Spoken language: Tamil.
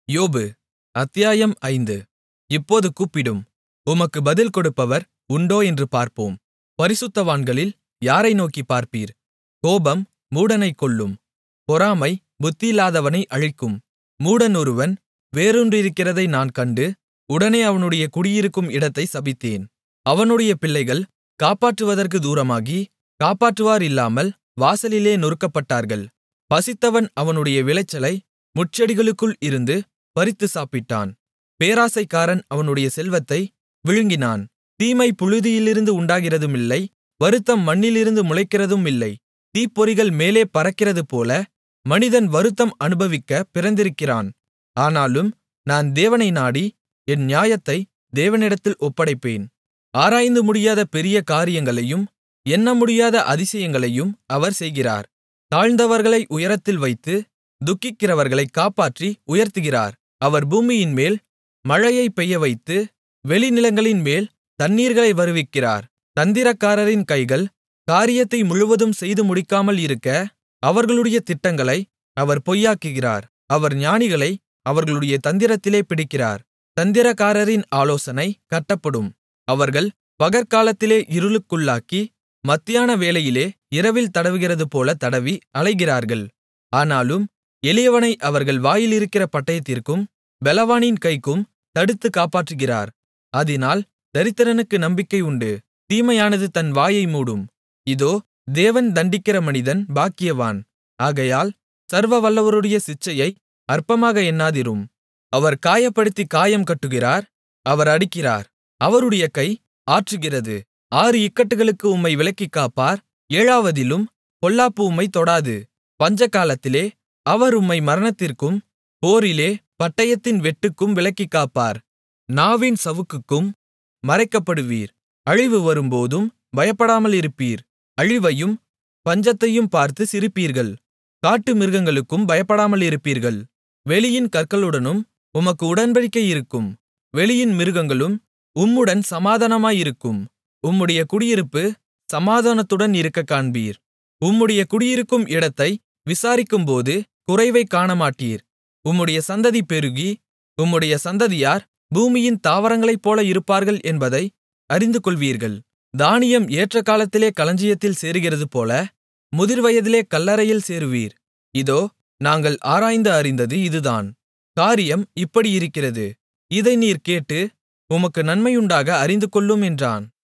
யோபு அத்தியாயம் 5. இப்போது கூப்பிடும், உமக்கு பதில் கொடுப்பவர் உண்டோ என்று பார்ப்போம். பரிசுத்தவான்களில் யாரை நோக்கிப் பார்ப்பீர்? கோபம் மூடனைக் கொல்லும், பொறாமை புத்தியில்லாதவனை அழிக்கும். மூடன் ஒருவன் வேரூன்றியிருக்கிறதை நான் கண்டு, உடனே அவனுடைய குடியிருக்கும் இடத்தைச் சபித்தேன். அவனுடைய பிள்ளைகள் காப்பாற்றுவதற்கு தூரமாகி, காப்பாற்றுவார் இல்லாமல் வாசலிலே நொறுக்கப்பட்டார்கள். பசித்தவன் அவனுடைய விளைச்சலை முட்செடிகளுக்குள் இருந்து பறித்து சாப்பிட்டான். பேராசைக்காரன் அவனுடைய செல்வத்தை விழுங்கினான். தீமை புழுதியிலிருந்து உண்டாகிறதுமில்லை, வருத்தம் மண்ணிலிருந்து முளைக்கிறதுமில்லை. தீப்பொறிகள் மேலே பறக்கிறதுபோல மனிதன் வருத்தம் அனுபவிக்கப் பிறந்திருக்கிறான். ஆனாலும் நான் தேவனை நாடி, என் நியாயத்தை தேவனிடத்தில் ஒப்படைப்பேன். ஆராய்ந்து முடியாத பெரிய காரியங்களையும் எண்ணமுடியாத அதிசயங்களையும் அவர் செய்கிறார். தாழ்ந்தவர்களை உயரத்தில் வைத்து, துக்கிக்கிறவர்களைக் காப்பாற்றி உயர்த்துகிறார். அவர் பூமியின்மேல் மழையைப் பெய்யவைத்து, வெளிநிலங்களின்மேல் தண்ணீர்களை வருவிக்கிறார். தந்திரக்காரரின் கைகள் காரியத்தை முழுவதும் செய்து முடிக்காமல் இருக்க, அவர்களுடைய திட்டங்களை அவர் பொய்யாக்குகிறார். அவர் ஞானிகளை அவர்களுடைய தந்திரத்திலே பிடிக்கிறார். தந்திரக்காரரின் ஆலோசனை கட்டப்படும். அவர்கள் பகற்காலத்திலே இருளுக்குள்ளாக்கி, மத்தியான வேளையிலே இரவில் தடவுகிறதுபோல தடவி அலைகிறார்கள். ஆனாலும் எளியவனை அவர்கள் வாயிலிருக்கிற பட்டயத்திற்கும் பெலவானின் கைக்கும் தடுத்துக் காப்பாற்றுகிறார். அதினால் தரித்திரனுக்கு நம்பிக்கை உண்டு. தீமையானது தன் வாயை மூடும். இதோ, தேவன் தண்டிக்கிற மனிதன் பாக்கியவான். ஆகையால் சர்வவல்லவருடைய சிட்சையை அற்பமாக எண்ணாதிரும். அவர் காயப்படுத்தி காயம் கட்டுகிறார், அவர் அடிக்கிறார், அவருடைய கை ஆற்றுகிறது. 6 இக்கட்டுகளுக்கு உம்மை விலக்கிக் காப்பார், 7வதிலும் பொல்லாப்பு உம்மைத் தொடாது. பஞ்சகாலத்திலே அவர் உம்மை மரணத்திற்கும், போரிலே பட்டயத்தின் வெட்டுக்கும் விலக்கிக் காப்பார். நாவின் சவுக்குக்கும் மறைக்கப்படுவீர். அழிவு வரும்போதும் பயப்படாமலிருப்பீர். அழிவையும் பஞ்சத்தையும் பார்த்து சிரிப்பீர்கள். காட்டு மிருகங்களுக்கும் பயப்படாமலிருப்பீர்கள். வெளியின் கற்களுடனும் உமக்கு உடன்படிக்கை இருக்கும். வெளியின் மிருகங்களும் உம்முடன் சமாதானமாயிருக்கும். உம்முடைய குடியிருப்பு சமாதானத்துடன் இருக்கக் காண்பீர். உம்முடைய குடியிருக்கும் இடத்தை விசாரிக்கும்போது குறைவைக் காணமாட்டீர். உம்முடைய சந்ததி பெருகி, உம்முடைய சந்ததியார் பூமியின் தாவரங்களைப்போல இருப்பார்கள் என்பதை அறிந்துகொள்வீர்கள். தானியம் ஏற்ற காலத்திலே களஞ்சியத்தில் சேருகிறதுபோல, முதிர்வயதிலே கல்லறையில் சேருவீர். இதோ, நாங்கள் ஆராய்ந்து அறிந்தது இதுதான். காரியம் இப்படியிருக்கிறது. இதை நீர் கேட்டு, உமக்கு நன்மையுண்டாக அறிந்துகொள்ளும் என்றான்.